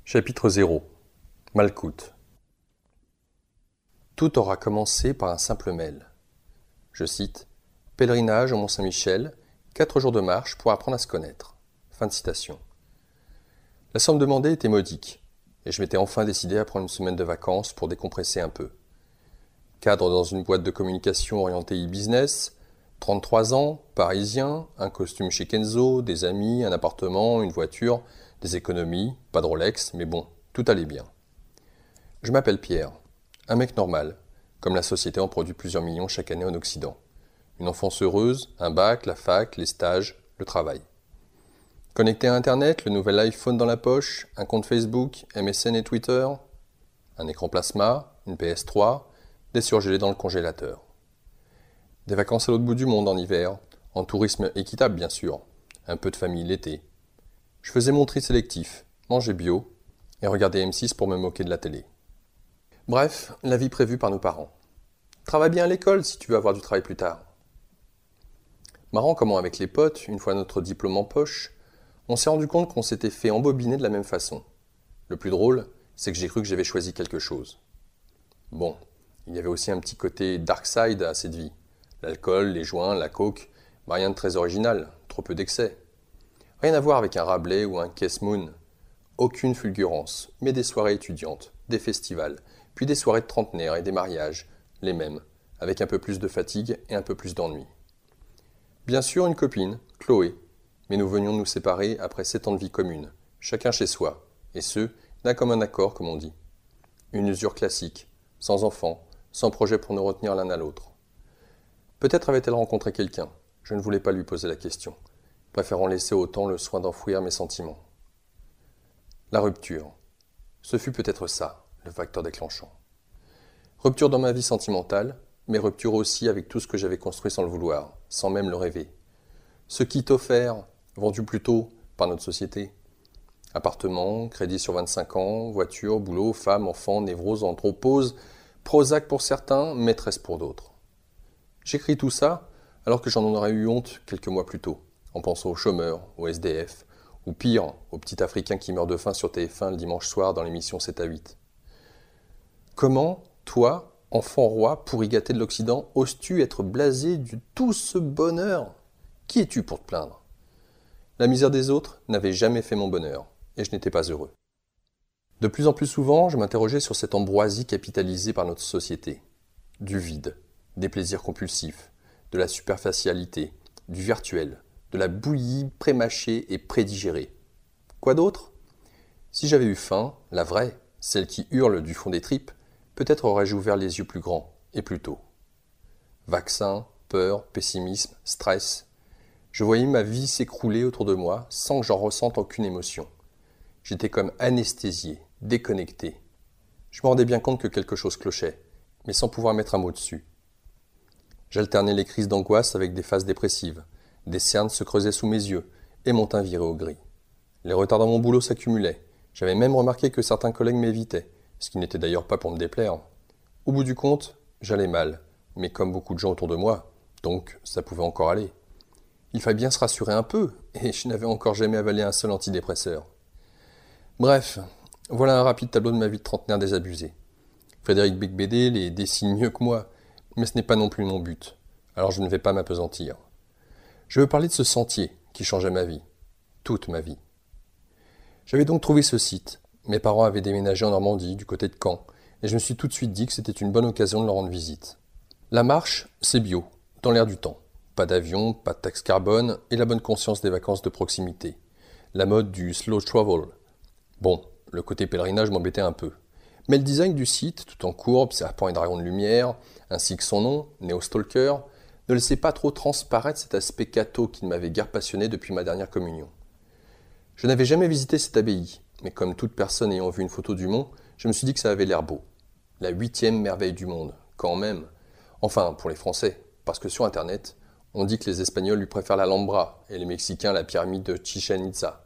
Chapitre 0. Malkout. Tout aura commencé par un simple mail. Je cite « Pèlerinage au Mont-Saint-Michel, 4 jours de marche pour apprendre à se connaître. » Fin de citation. La somme demandée était modique, et je m'étais enfin décidé à prendre une semaine de vacances pour décompresser un peu. Cadre dans une boîte de communication orientée e-business, 33 ans, parisien, un costume chez Kenzo, des amis, un appartement, une voiture, des économies, pas de Rolex, mais bon, tout allait bien. Je m'appelle Pierre, un mec normal, comme la société en produit plusieurs millions chaque année en Occident. Une enfance heureuse, un bac, la fac, les stages, le travail. Connecté à Internet, le nouvel iPhone dans la poche, un compte Facebook, MSN et Twitter, un écran plasma, une PS3, des surgelés dans le congélateur. Des vacances à l'autre bout du monde en hiver, en tourisme équitable bien sûr, un peu de famille l'été. Je faisais mon tri sélectif, mangeais bio et regardais M6 pour me moquer de la télé. Bref, la vie prévue par nos parents. Travaille bien à l'école si tu veux avoir du travail plus tard. Marrant comment avec les potes, une fois notre diplôme en poche, on s'est rendu compte qu'on s'était fait embobiner de la même façon. Le plus drôle, c'est que j'ai cru que j'avais choisi quelque chose. Bon, il y avait aussi un petit côté dark side à cette vie. L'alcool, les joints, la coke, rien de très original, trop peu d'excès. Rien à voir avec un Rabelais ou un Kiss Moon. Aucune fulgurance, mais des soirées étudiantes, des festivals, puis des soirées de trentenaires et des mariages, les mêmes, avec un peu plus de fatigue et un peu plus d'ennui. Bien sûr une copine, Chloé, mais nous venions de nous séparer après 7 ans de vie commune, chacun chez soi, et ce, d'un commun accord comme on dit. Une usure classique, sans enfants, sans projet pour nous retenir l'un à l'autre. Peut-être avait-elle rencontré quelqu'un, je ne voulais pas lui poser la question, préférant laisser au temps le soin d'enfouir mes sentiments. La rupture. Ce fut peut-être ça, le facteur déclenchant. Rupture dans ma vie sentimentale, mais rupture aussi avec tout ce que j'avais construit sans le vouloir, sans même le rêver. Ce kit offert, vendu plus tôt par notre société. Appartement, crédit sur 25 ans, voiture, boulot, femme, enfant, névrose, anthropose, Prozac pour certains, maîtresse pour d'autres. J'écris tout ça alors que j'en aurais eu honte quelques mois plus tôt, en pensant aux chômeurs, aux SDF, ou pire, aux petits Africains qui meurent de faim sur TF1 le dimanche soir dans l'émission 7 à 8. Comment, toi, enfant roi, pourri gâté de l'Occident, oses-tu être blasé de tout ce bonheur ? Qui es-tu pour te plaindre ? La misère des autres n'avait jamais fait mon bonheur, et je n'étais pas heureux. De plus en plus souvent, je m'interrogeais sur cette ambroisie capitalisée par notre société. Du vide, des plaisirs compulsifs, de la superficialité, du virtuel, de la bouillie prémâchée et prédigérée. Quoi d'autre ? Si j'avais eu faim, la vraie, celle qui hurle du fond des tripes, peut-être aurais-je ouvert les yeux plus grands et plus tôt. Vaccins, peur, pessimisme, stress. Je voyais ma vie s'écrouler autour de moi sans que j'en ressente aucune émotion. J'étais comme anesthésié, déconnecté. Je me rendais bien compte que quelque chose clochait, mais sans pouvoir mettre un mot dessus. J'alternais les crises d'angoisse avec des phases dépressives. Des cernes se creusaient sous mes yeux et mon teint virait au gris. Les retards dans mon boulot s'accumulaient. J'avais même remarqué que certains collègues m'évitaient, ce qui n'était d'ailleurs pas pour me déplaire. Au bout du compte, j'allais mal, mais comme beaucoup de gens autour de moi, donc ça pouvait encore aller. Il fallait bien se rassurer un peu, et je n'avais encore jamais avalé un seul antidépresseur. Bref, voilà un rapide tableau de ma vie de trentenaire désabusé. Frédéric Becbédé les dessine mieux que moi, mais ce n'est pas non plus mon but, alors je ne vais pas m'apesantir. Je veux parler de ce sentier qui changeait ma vie, toute ma vie. J'avais donc trouvé ce site. Mes parents avaient déménagé en Normandie, du côté de Caen, et je me suis tout de suite dit que c'était une bonne occasion de leur rendre visite. La marche, c'est bio, dans l'air du temps. Pas d'avion, pas de taxe carbone, et la bonne conscience des vacances de proximité. La mode du slow travel. Bon, le côté pèlerinage m'embêtait un peu. Mais le design du site, tout en courbe, serpent et dragon de lumière, ainsi que son nom, Neo Stalker, ne laissait pas trop transparaître cet aspect catho qui ne m'avait guère passionné depuis ma dernière communion. Je n'avais jamais visité cette abbaye, mais comme toute personne ayant vu une photo du mont, je me suis dit que ça avait l'air beau. La 8e merveille du monde, quand même. Enfin, pour les Français, parce que sur Internet, on dit que les Espagnols lui préfèrent l'Alhambra et les Mexicains la pyramide de Chichén Itzá.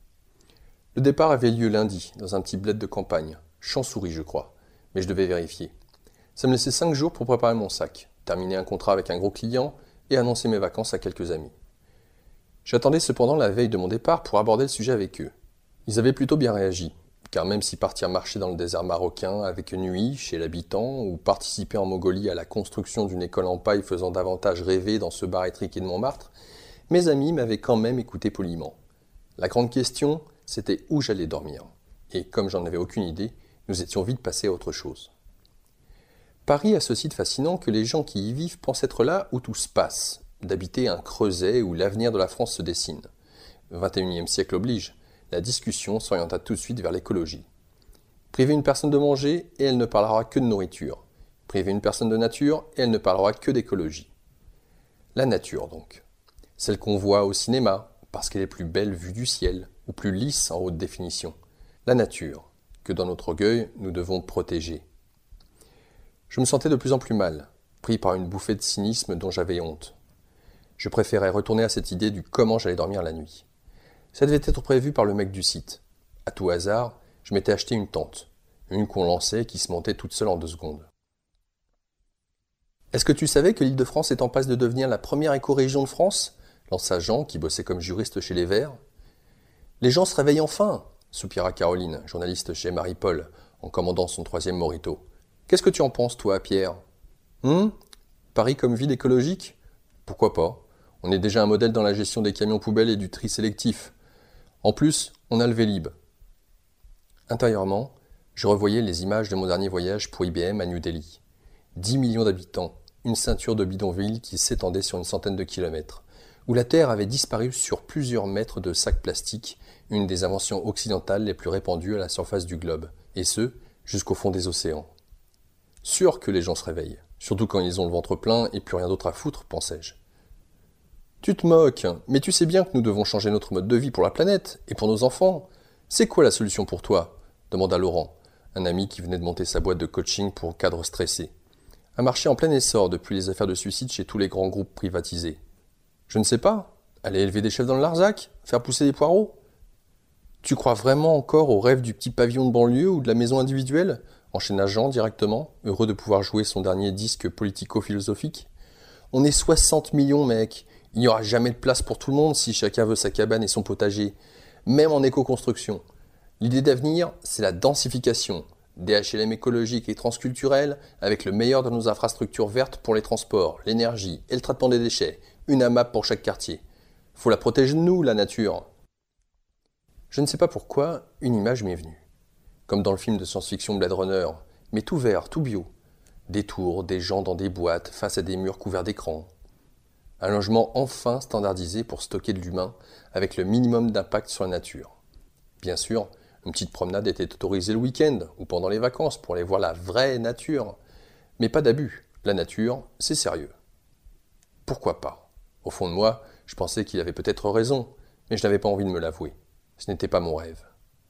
Le départ avait lieu lundi, dans un petit bled de campagne, Champs-Souris je crois, mais je devais vérifier. Ça me laissait 5 jours pour préparer mon sac, terminer un contrat avec un gros client et annoncer mes vacances à quelques amis. J'attendais cependant la veille de mon départ pour aborder le sujet avec eux. Ils avaient plutôt bien réagi, car même si partir marcher dans le désert marocain avec nuit chez l'habitant ou participer en Mongolie à la construction d'une école en paille faisant davantage rêver dans ce bar étriqué de Montmartre, mes amis m'avaient quand même écouté poliment. La grande question, c'était où j'allais dormir. Et comme j'en avais aucune idée, nous étions vite passés à autre chose. Paris a ce site fascinant que les gens qui y vivent pensent être là où tout se passe, d'habiter un creuset où l'avenir de la France se dessine. 21e siècle oblige, la discussion s'orienta tout de suite vers l'écologie. Priver une personne de manger et elle ne parlera que de nourriture. Priver une personne de nature et elle ne parlera que d'écologie. La nature donc. Celle qu'on voit au cinéma, parce qu'elle est plus belle vue du ciel, ou plus lisse en haute définition. La nature, que dans notre orgueil, nous devons protéger. Je me sentais de plus en plus mal, pris par une bouffée de cynisme dont j'avais honte. Je préférais retourner à cette idée du comment j'allais dormir la nuit. Ça devait être prévu par le mec du site. À tout hasard, je m'étais acheté une tente, une qu'on lançait et qui se montait toute seule en 2 secondes. Est-ce que tu savais que l'Île-de-France est en passe de devenir la première écorégion de France ? Lança Jean, qui bossait comme juriste chez les Verts. Les gens se réveillent enfin, soupira Caroline, journaliste chez Marie-Paul, en commandant son 3e Morito. Qu'est-ce que tu en penses, toi, Pierre ? Paris comme ville écologique ? Pourquoi pas ? On est déjà un modèle dans la gestion des camions poubelles et du tri sélectif. En plus, on a le Vélib. Intérieurement, je revoyais les images de mon dernier voyage pour IBM à New Delhi. 10 millions d'habitants, une ceinture de bidonvilles qui s'étendait sur une centaine de kilomètres, où la Terre avait disparu sur plusieurs mètres de sacs plastiques, une des inventions occidentales les plus répandues à la surface du globe, et ce, jusqu'au fond des océans. Sûr que les gens se réveillent, surtout quand ils ont le ventre plein et plus rien d'autre à foutre, pensais-je. Tu te moques, mais tu sais bien que nous devons changer notre mode de vie pour la planète et pour nos enfants. C'est quoi la solution pour toi ? Demanda Laurent, un ami qui venait de monter sa boîte de coaching pour cadres stressés. Un marché en plein essor depuis les affaires de suicide chez tous les grands groupes privatisés. Je ne sais pas. Aller élever des chefs dans le Larzac ? Faire pousser des poireaux ? Tu crois vraiment encore au rêve du petit pavillon de banlieue ou de la maison individuelle ? Enchaîna Jean directement, heureux de pouvoir jouer son dernier disque politico-philosophique. On est 60 millions, mec. Il n'y aura jamais de place pour tout le monde si chacun veut sa cabane et son potager, même en éco-construction. L'idée d'avenir, c'est la densification. Des HLM écologiques et transculturels avec le meilleur de nos infrastructures vertes pour les transports, l'énergie et le traitement des déchets. Une AMAP pour chaque quartier. Faut la protéger de nous, la nature. Je ne sais pas pourquoi, une image m'est venue. Comme dans le film de science-fiction Blade Runner, mais tout vert, tout bio. Des tours, des gens dans des boîtes, face à des murs couverts d'écrans. Un logement enfin standardisé pour stocker de l'humain, avec le minimum d'impact sur la nature. Bien sûr, une petite promenade était autorisée le week-end ou pendant les vacances pour aller voir la vraie nature. Mais pas d'abus, la nature, c'est sérieux. Pourquoi pas ? Au fond de moi, je pensais qu'il avait peut-être raison, mais je n'avais pas envie de me l'avouer. Ce n'était pas mon rêve.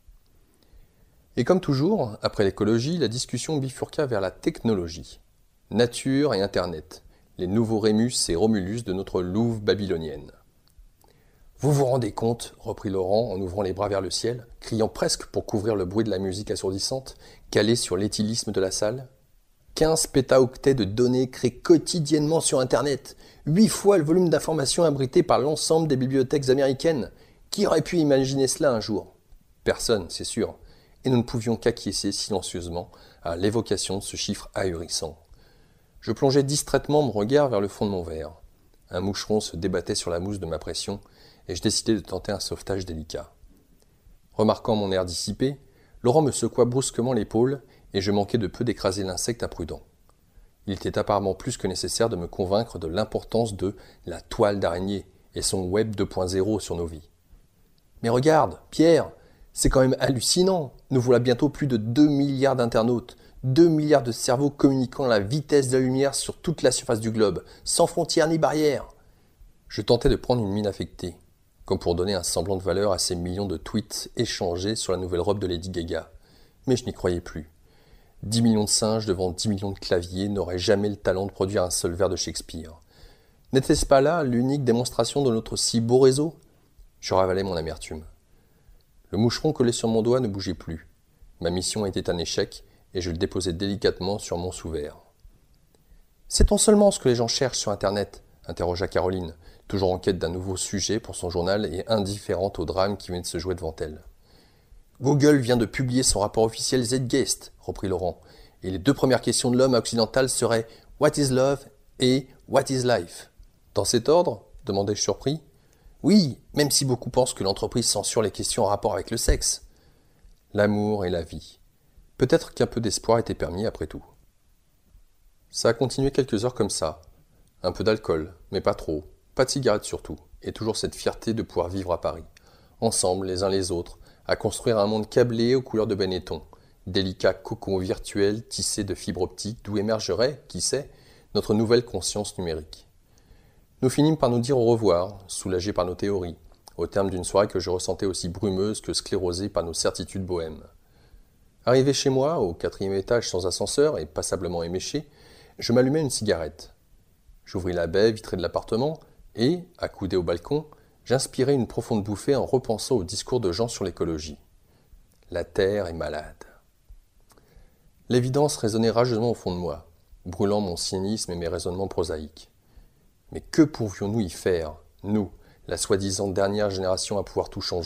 Et comme toujours, après l'écologie, la discussion bifurqua vers la technologie. Nature et Internet, les nouveaux Rémus et Romulus de notre louve babylonienne. Vous vous rendez compte, reprit Laurent en ouvrant les bras vers le ciel, criant presque pour couvrir le bruit de la musique assourdissante, calée sur l'éthylisme de la salle. 15 pétaoctets de données créées quotidiennement sur Internet, 8 fois le volume d'informations abrité par l'ensemble des bibliothèques américaines. Qui aurait pu imaginer cela un jour ? Personne, c'est sûr. Et nous ne pouvions qu'acquiescer silencieusement à l'évocation de ce chiffre ahurissant. Je plongeais distraitement mon regard vers le fond de mon verre. Un moucheron se débattait sur la mousse de ma pression, et je décidai de tenter un sauvetage délicat. Remarquant mon air dissipé, Laurent me secoua brusquement l'épaule, et je manquai de peu d'écraser l'insecte imprudent. Il était apparemment plus que nécessaire de me convaincre de l'importance de la toile d'araignée et son web 2.0 sur nos vies. Mais regarde, Pierre, c'est quand même hallucinant. Nous voilà bientôt plus de 2 milliards d'internautes, 2 milliards de cerveaux communiquant à la vitesse de la lumière sur toute la surface du globe, sans frontières ni barrières. Je tentais de prendre une mine affectée, comme pour donner un semblant de valeur à ces millions de tweets échangés sur la nouvelle robe de Lady Gaga. Mais je n'y croyais plus. 10 millions de singes devant 10 millions de claviers n'auraient jamais le talent de produire un seul vers de Shakespeare. N'était-ce pas là l'unique démonstration de notre si beau réseau ? Je ravalais mon amertume. Le moucheron collé sur mon doigt ne bougeait plus. Ma mission était un échec et je le déposais délicatement sur mon sous-verre. « Sait-on seulement ce que les gens cherchent sur Internet ?» interrogea Caroline, toujours en quête d'un nouveau sujet pour son journal et indifférente au drame qui venait de se jouer devant elle. Google vient de publier son rapport officiel Zeitgeist, reprit Laurent, et les 2 premières questions de l'homme occidental seraient « What is love ?» et « What is life ?» Dans cet ordre ? Demandai-je surpris. Oui, même si beaucoup pensent que l'entreprise censure les questions en rapport avec le sexe. L'amour et la vie. Peut-être qu'un peu d'espoir était permis après tout. Ça a continué quelques heures comme ça. Un peu d'alcool, mais pas trop. Pas de cigarettes surtout. Et toujours cette fierté de pouvoir vivre à Paris. Ensemble, les uns les autres, à construire un monde câblé aux couleurs de Benetton. Délicat cocon virtuel tissé de fibres optiques d'où émergerait, qui sait, notre nouvelle conscience numérique. Nous finîmes par nous dire au revoir, soulagés par nos théories, au terme d'une soirée que je ressentais aussi brumeuse que sclérosée par nos certitudes bohèmes. Arrivé chez moi, au 4e étage sans ascenseur et passablement éméché, je m'allumai une cigarette. J'ouvris la baie vitrée de l'appartement et, accoudé au balcon, j'inspirai une profonde bouffée en repensant au discours de Jean sur l'écologie. La Terre est malade. L'évidence résonnait rageusement au fond de moi, brûlant mon cynisme et mes raisonnements prosaïques. Mais que pourrions-nous y faire, nous, la soi-disant dernière génération à pouvoir tout changer ?